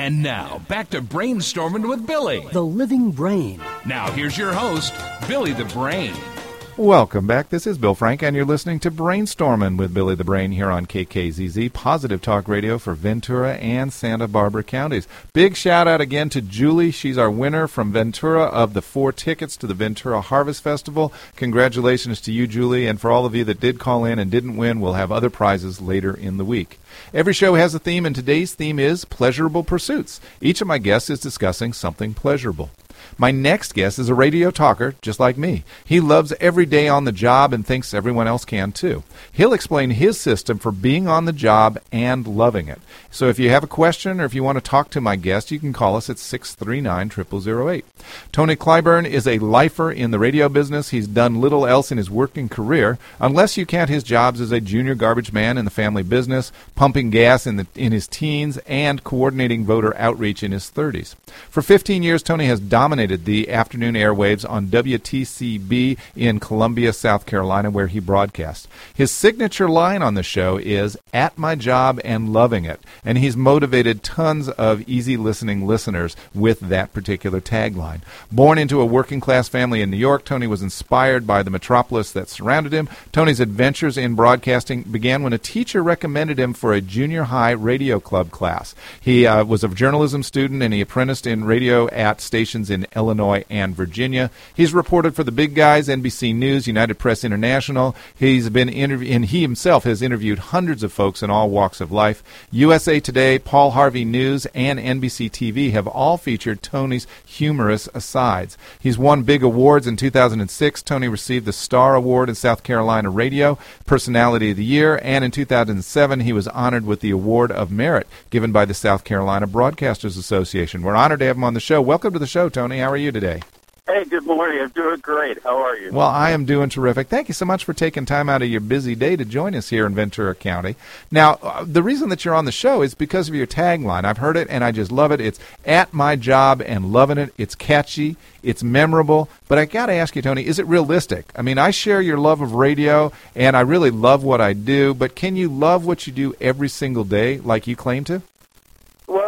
And now, back to Brainstorming with Billy, the living brain. Now, here's your host, Billy the Brain. Welcome back. This is Bill Frank, and you're listening to Brainstorming with Billy the Brain here on KKZZ, Positive Talk Radio for Ventura and Santa Barbara counties. Big shout-out again to Julie. She's our winner from Ventura of the 4 tickets to the Ventura Harvest Festival. Congratulations to you, Julie, and for all of you that did call in and didn't win, we'll have other prizes later in the week. Every show has a theme, and today's theme is pleasurable pursuits. Each of my guests is discussing something pleasurable. My next guest is a radio talker, just like me. He loves every day on the job and thinks everyone else can too. He'll explain his system for being on the job and loving it. So if you have a question or if you want to talk to my guest, you can call us at 639-0008. Tony Clyburn is a lifer in the radio business. He's done little else in his working career, unless you count his jobs as a junior garbage man in the family business, pumping gas in his teens, and coordinating voter outreach in his 30s. For 15 years, Tony has dominated the afternoon airwaves on WTCB in Columbia, South Carolina, where he broadcasts. His signature line on the show is, "At my job and loving it," and he's motivated tons of easy listening listeners with that particular tagline. Born into a working-class family in New York, Tony was inspired by the metropolis that surrounded him. Tony's adventures in broadcasting began when a teacher recommended him for a junior high radio club class. He was a journalism student, and he apprenticed in radio at stations in Illinois and Virginia. He's reported for the big guys, NBC News, United Press International. He himself has interviewed hundreds of folks in all walks of life. USA Today, Paul Harvey News, and NBC TV have all featured Tony's humorous asides. He's won big awards. In 2006, Tony received the Star Award in South Carolina Radio, Personality of the Year, and in 2007, he was honored with the Award of Merit given by the South Carolina Broadcasters Association. We're honored to have him on the show. Welcome to the show, Tony. How are you today? Hey, good morning. I'm doing great. How are you? Well, I am doing terrific. Thank you so much for taking time out of your busy day to join us here in Ventura County. Now, the reason that you're on the show is because of your tagline. I've heard it, and I just love it. It's "At my job and loving it." It's catchy. It's memorable. But I got to ask you, Tony, is it realistic? I mean, I share your love of radio, and I really love what I do, but can you love what you do every single day like you claim to? Well,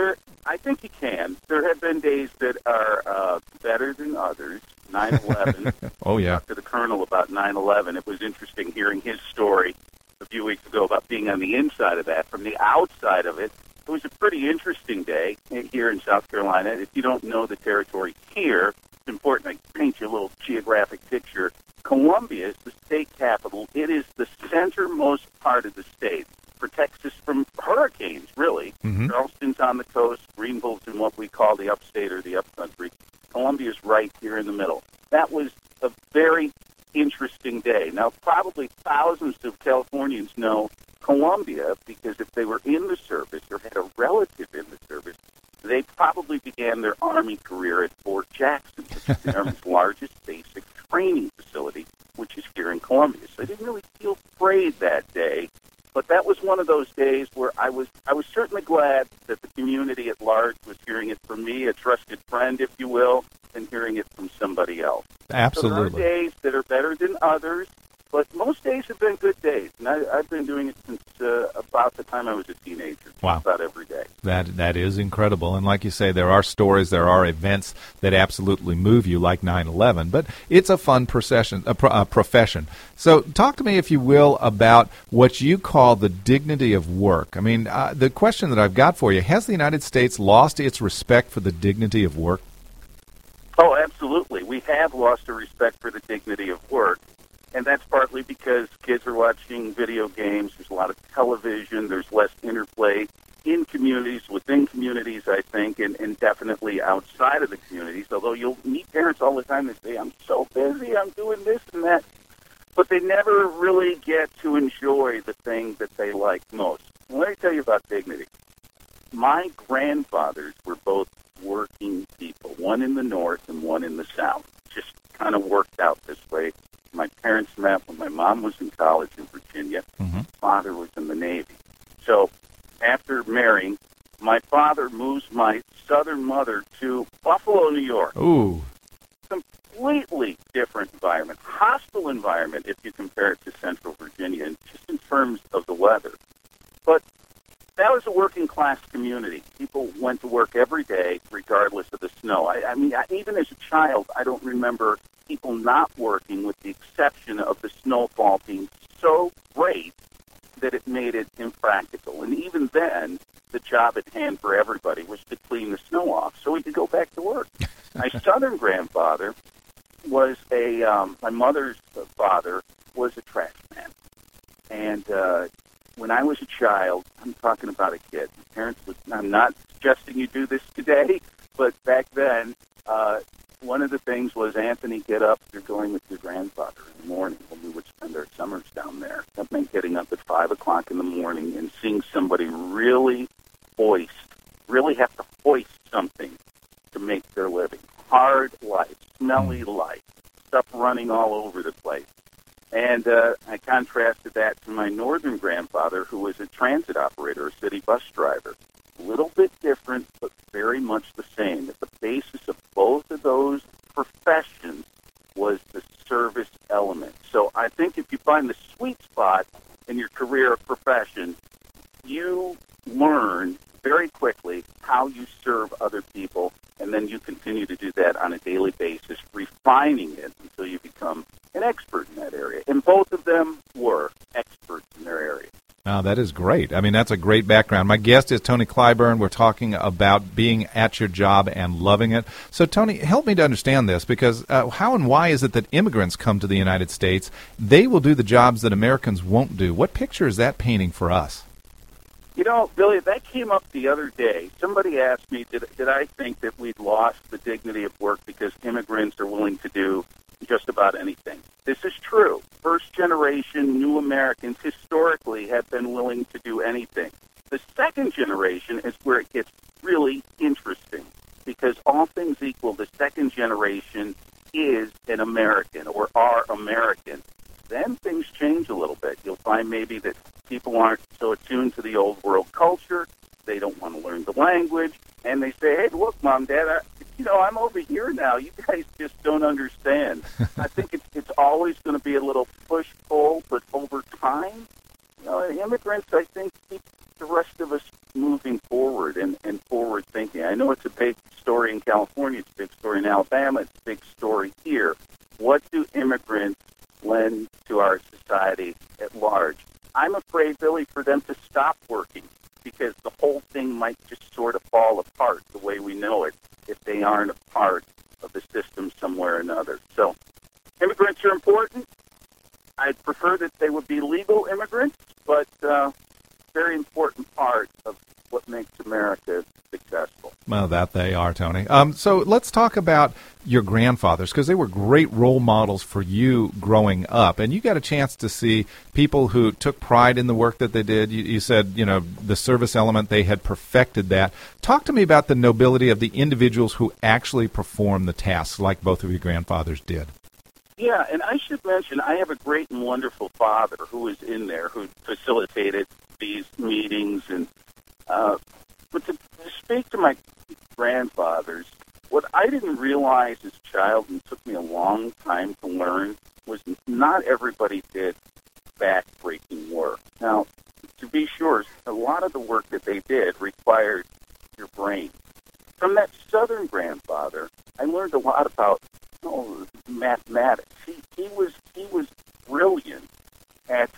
I think you can. There have been days that are better than others. 9/11. Oh, yeah. Talked to the Colonel about 9/11. It was interesting hearing his story a few weeks ago about being on the inside of that. From the outside of it, it was a pretty interesting day here in South Carolina. If you don't know the territory here, it's important to paint you a little geographic picture. Columbia is the state capital. It is the centermost part of the state. Protects us from hurricanes, really. Mm-hmm. Charleston's on the coast, Greenville's in what we call the upstate or the upcountry. Columbia's right here in the middle. That was a very interesting day. Now, probably thousands of Californians know Columbia because if they were in the service or had a relative in the service, they probably began their Army career at Fort Jackson, which is the Army's largest basic training facility, which is here in Columbia. So they didn't really feel afraid that day. But that was one of those days where I was certainly glad that the community at large was hearing it from me, a trusted friend, if you will, than hearing it from somebody else. Absolutely. So there are days that are better than others, but most days have been good days. And I've been doing it since about the time I was a teenager. Wow. About every day. That is incredible. And like you say, there are stories, there are events that absolutely move you, like 9/11. But it's a fun profession. So talk to me, if you will, about what you call the dignity of work. I mean, the question that I've got for you, has the United States lost its respect for the dignity of work? Oh, absolutely. We have lost a respect for the dignity of work. And that's partly because kids are watching video games. There's a lot of television. There's less interplay in communities, within communities, I think, and definitely outside of the communities. Although you'll meet parents all the time that say, "I'm so busy, I'm doing this and that." But they never really get to enjoy the thing that they like most. And let me tell you about dignity. My grandfathers were both working people, one in the north and one in the south. Just kind of worked out this way. My parents met when my mom was in college in Virginia. Mm-hmm. Father was in the Navy. So after marrying, my father moves my southern mother to Buffalo, New York. Ooh. Completely different environment. Hostile environment if you compare it to Central Virginia, and just in terms of the weather. But that was a working-class community. People went to work every day, regardless of the snow. I mean, even as a child, I don't remember people not working, with the exception of the snowfall being so great that it made it impractical. And even then, the job at hand for everybody was to clean the snow off so we could go back to work. My southern grandfather was my mother's father was a trash man. And when I was a child, I'm talking about a kid. My parents I'm not suggesting you do this today, but back then, one of the things was, Anthony, get up. You're going with your grandfather in the morning when we would spend our summers down there. That meant getting up at 5 o'clock in the morning and seeing somebody really have to hoist something to make their living. Hard life, smelly life, stuff running all over the place. And I contrasted that to my northern grandfather, who was a transit operator, a city bus driver. A little bit different, but very much the same. At the basis of both of those professions was the service element. So I think if you find the sweet spot in your career or profession, you learn very quickly how you serve other people, and then you continue to do that on a daily basis, refining it until you become an expert in that area. And both of them were experts in their area. Oh, that is great. I mean, that's a great background. My guest is Tony Clyburn. We're talking about being at your job and loving it. So, Tony, help me to understand this, because how and why is it that immigrants come to the United States? They will do the jobs that Americans won't do. What picture is that painting for us? You know, Billy, that came up the other day. Somebody asked me, did I think that we'd lost the dignity of work because immigrants are willing to do just about anything? This is true. First-generation new Americans historically have been willing to do anything. The second generation is where it gets really interesting, because all things equal, the second generation is an American or are American. Then things change a little bit. You'll find maybe that people aren't so attuned to the old world culture. They don't want to learn the language. And they say, hey, look, Mom, Dad, I'm over here now. You guys just don't understand. I think it's always going to be a little push-pull, but over time, immigrants, I think, keep the rest of us moving forward and forward-thinking. I know it's a big story in California. It's a big story in Alabama. It's a big story here. What do immigrants lend to our society at large? I'm afraid, Billy, for them to stop working, because the whole thing might just sort of fall apart the way we know it if they aren't a part of the system somewhere or another. So immigrants are important. I'd prefer that they would be legal immigrants, but very important part of what makes America successful. Well, that they are, Tony. So let's talk about your grandfathers, because they were great role models for you growing up. And you got a chance to see people who took pride in the work that they did. You said, the service element, they had perfected that. Talk to me about the nobility of the individuals who actually perform the tasks like both of your grandfathers did. Yeah, and I should mention, I have a great and wonderful father who was in there, who facilitated these meetings. And but to speak to my grandfathers, what I didn't realize as a child, and took me a long time to learn, was not everybody did back-breaking work. Now, to be sure, a lot of the work that they did required your brain. From that southern grandfather, I learned a lot about mathematics. He was brilliant at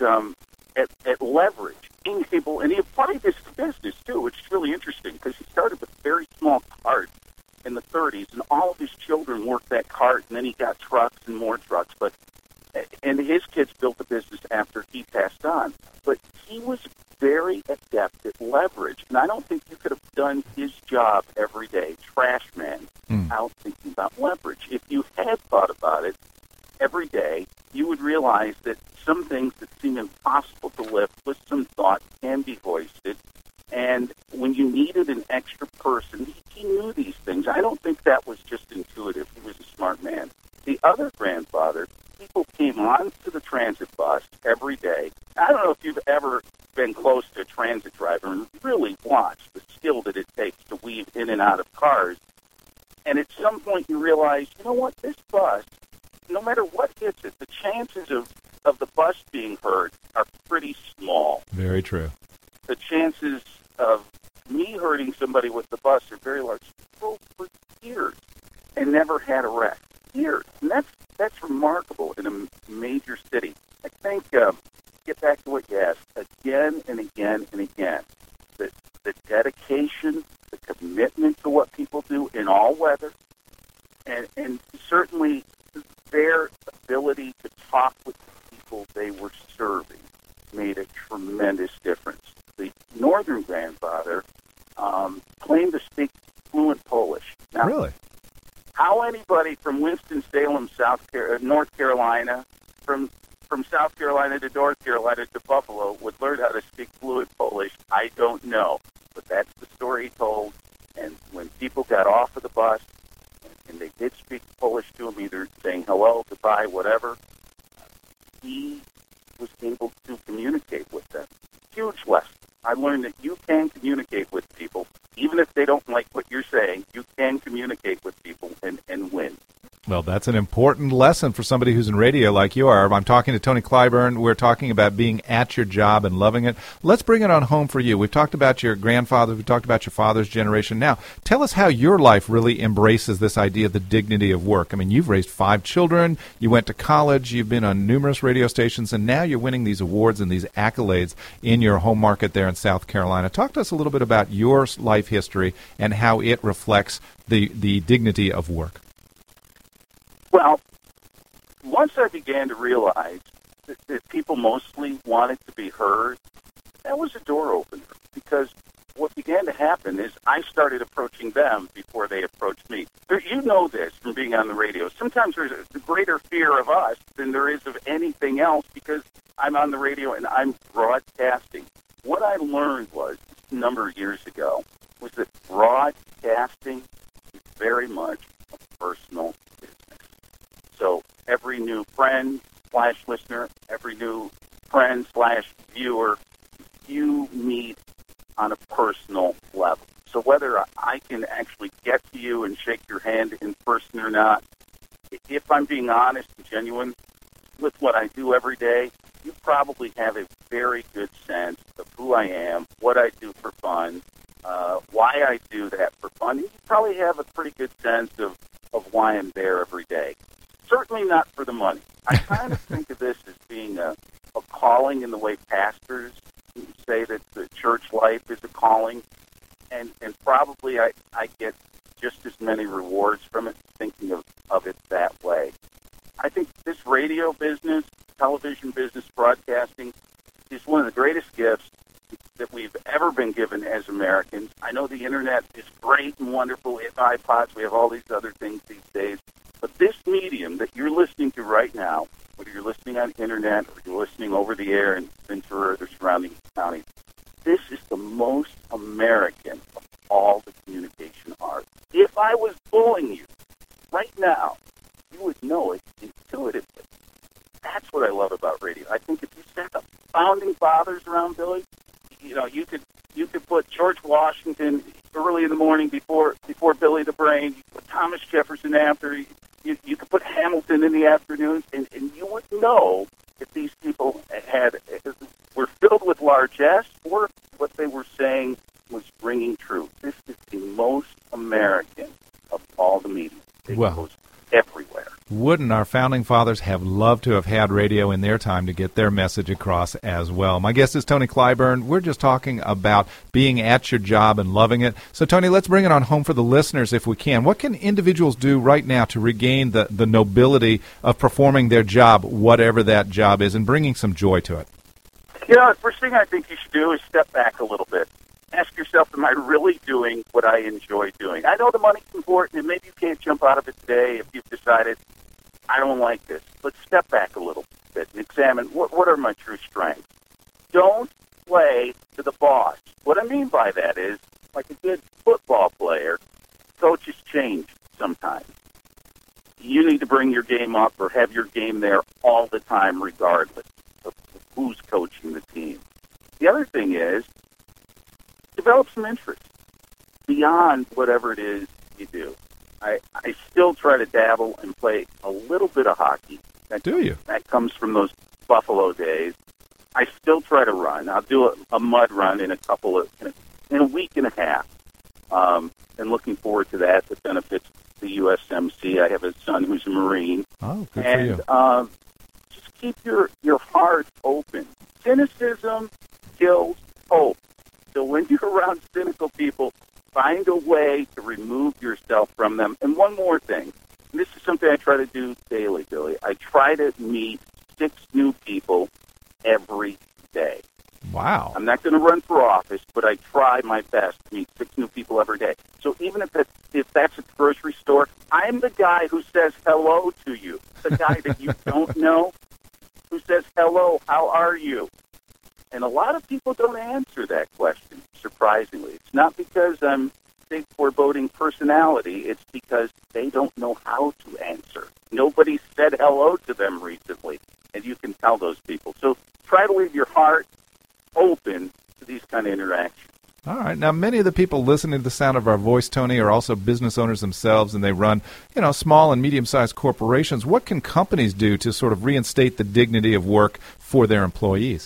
leverage, being able, and he applied this to business too, which is really interesting, because he started with a very small cart in the 30s, and all of his children worked that cart, and then he got trucks and more trucks. And his kids built the business after he passed on. But he was very adept at leverage, and I don't think you could have done his job every day, trash man, out thinking about leverage. If you had thought about it every day, you would realize that some things that seem impossible to lift with some thought can be hoisted. And when you needed an extra person, he knew these things. I don't think that was just intuitive. He was a smart man. The other grandfather, people came on to the transit bus every day. I don't know if you've ever been close to a transit driver and really watched the skill that it takes to weave in and out of cars. And at some point you realize, you know what, this bus, no matter what hits it, the chances of the bus being heard are pretty small. Very true. The chances of me hurting somebody with the bus are very large. Drove for years and never had a wreck. Years. And that's remarkable in a major city. I think, get back to what you asked, again and again and again, the dedication, the commitment to what people do in all weather, and certainly their ability to talk with the people they were serving made a tremendous difference. The northern grandfather claimed to speak fluent Polish. Now, Really? how anybody from Winston-Salem, North Carolina, from South Carolina to North Carolina to Buffalo would learn how to speak fluent Polish, I don't know. But that's the story he told. And when people got off of the bus and they did speak Polish to him, either saying hello, goodbye, whatever, he was able to communicate with them. Huge lesson. I learned that you can communicate with people. Even if they don't like what you're saying, you can communicate with people and win. Well, that's an important lesson for somebody who's in radio like you are. I'm talking to Tony Clyburn. We're talking about being at your job and loving it. Let's bring it on home for you. We've talked about your grandfather. We've talked about your father's generation. Now, tell us how your life really embraces this idea of the dignity of work. I mean, you've raised 5 children. You went to college. You've been on numerous radio stations, and now you're winning these awards and these accolades in your home market there in South Carolina. Talk to us a little bit about your life history and how it reflects the dignity of work. Well, once I began to realize that people mostly wanted to be heard, that was a door opener, because what began to happen is I started approaching them before they approached me. You know this from being on the radio. Sometimes there's a greater fear of us than there is of anything else because I'm on the radio and I'm broadcasting. What I learned was, a number of years ago, was that broadcasting is very much a personal business. So every new friend / listener, every new friend / viewer, you meet on a personal level. So whether I can actually get to you and shake your hand in person or not, if I'm being honest and genuine with what I do every day, you probably have a very good sense of who I am, what I do for fun, why I do that for fun. You probably have a pretty good sense of why I'm there every day. Certainly not for the money. I kind of think of this as being a calling in the way pastors say that the church life is a calling, and probably I get just as many rewards from it, thinking of it that way. I think this radio business, television business, broadcasting, is one of the greatest gifts that we've ever been given as Americans. I know the Internet is great and wonderful. We have iPods. We have all these other things these days. But this medium that you're listening to right now, whether you're listening on Internet or you're listening over the air in Ventura or the surrounding counties, this is the most American of all the communication arts. If I was bullying you right now, you would know it intuitively. That's what I love about radio. I think if you set the founding fathers around, Billy, you could put George Washington early in the morning before Billy the Brain. You put Thomas Jefferson after. You could put Hamilton in the afternoons, and you would know if these people were filled with largesse or what they were saying was ringing true. This is the most American of all the media. It goes everywhere. Wouldn't our founding fathers have loved to have had radio in their time to get their message across as well? My guest is Tony Clyburn. We're just talking about being at your job and loving it. So, Tony, let's bring it on home for the listeners if we can. What can individuals do right now to regain the nobility of performing their job, whatever that job is, and bringing some joy to it? The first thing I think you should do is step back a little bit. Ask yourself, am I really doing what I enjoy doing? I know the money's important, and maybe you can't jump out of it today if you've decided, I don't like this. But step back a little bit and examine what are my true strengths. Don't play to the boss. What I mean by that is, like a good football player, coaches change sometimes. You need to bring your game up or have your game there all the time regardless of who's coaching the team. The other thing is, develop some interest beyond whatever it is you do. I still try to dabble and play a little bit of hockey. Do you? That comes from those Buffalo days. I still try to run. I'll do a mud run in a couple of in a week and a half. And looking forward to that. That benefits the USMC. I have a son who's a Marine. Oh, good and, for you. Just keep your heart open. Cynicism kills hope. So when you're around cynical people, find a way to remove yourself from them. And one more thing. And this is something I try to do daily, Billy. I try to meet 6 new people every day. Wow. I'm not going to run for office, but I try my best to meet 6 new people every day. So even if that's at the grocery store, I'm the guy who says hello to you. The guy that you don't know who says, hello, how are you? And a lot of people don't answer that question, surprisingly. It's not because I'm a big foreboding personality. It's because they don't know how to answer. Nobody said hello to them recently, and you can tell those people. So try to leave your heart open to these kind of interactions. All right. Now, many of the people listening to the sound of our voice, Tony, are also business owners themselves, and they run, small and medium-sized corporations. What can companies do to sort of reinstate the dignity of work for their employees?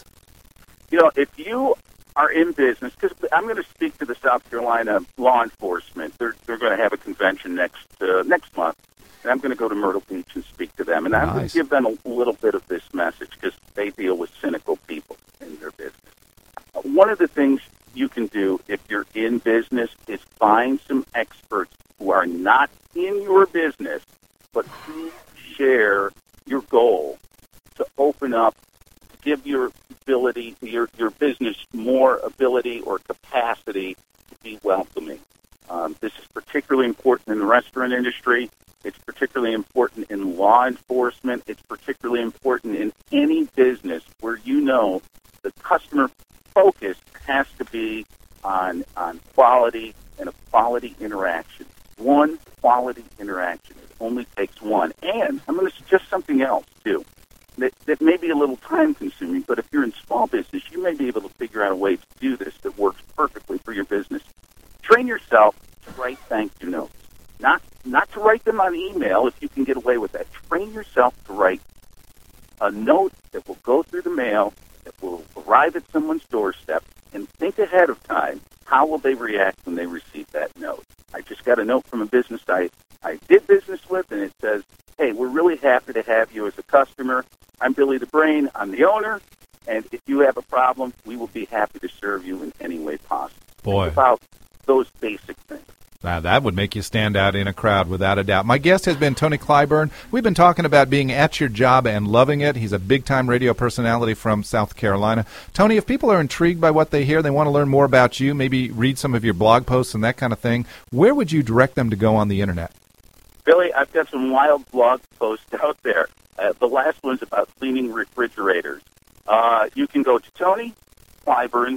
If you are in business, because I'm going to speak to the South Carolina law enforcement. They're going to have a convention next month, and I'm going to go to Myrtle Beach and speak to them. And I'm going to give them a little bit of this message because they deal with cynical people in their business. One of the things you can do if you're in business is find some experts who are not in your business, but who share your goal to open up, to give your ability, your business more ability or capacity to be welcoming. This is particularly important in the restaurant industry. It's particularly important in law enforcement. It's particularly important in any business where the customer focus has to be on quality and a quality interaction. One quality interaction. It only takes one. And I'm going to suggest something else, too, that may be a little time-consuming, but if you're in small business, you may be able to figure out a way to do this that works perfectly for your business. Train yourself to write thank you notes. Not to write them on email if you can get away with that. Train yourself to write a note that will go through the mail, that will arrive at someone's doorstep, and think ahead of time, how will they react when they receive that note? I just got a note from a business I did business with, and it says, hey, we're really happy to have you as a customer. I'm Billy the Brain. I'm the owner, and if you have a problem, we will be happy to serve you in any way possible. Boy. Think about those basic things. Now, that would make you stand out in a crowd, without a doubt. My guest has been Tony Clyburn. We've been talking about being at your job and loving it. He's a big-time radio personality from South Carolina. Tony, if people are intrigued by what they hear, they want to learn more about you, maybe read some of your blog posts and that kind of thing, where would you direct them to go on the Internet? Billy, I've got some wild blog posts out there. The last one's about cleaning refrigerators. You can go to Tony Clyburn,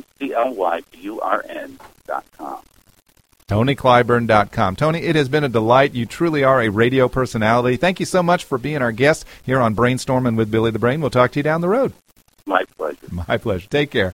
CLYBURN.com. TonyClyburn.com. Tony, it has been a delight. You truly are a radio personality. Thank you so much for being our guest here on Brainstorming with Billy the Brain. We'll talk to you down the road. My pleasure. My pleasure. Take care.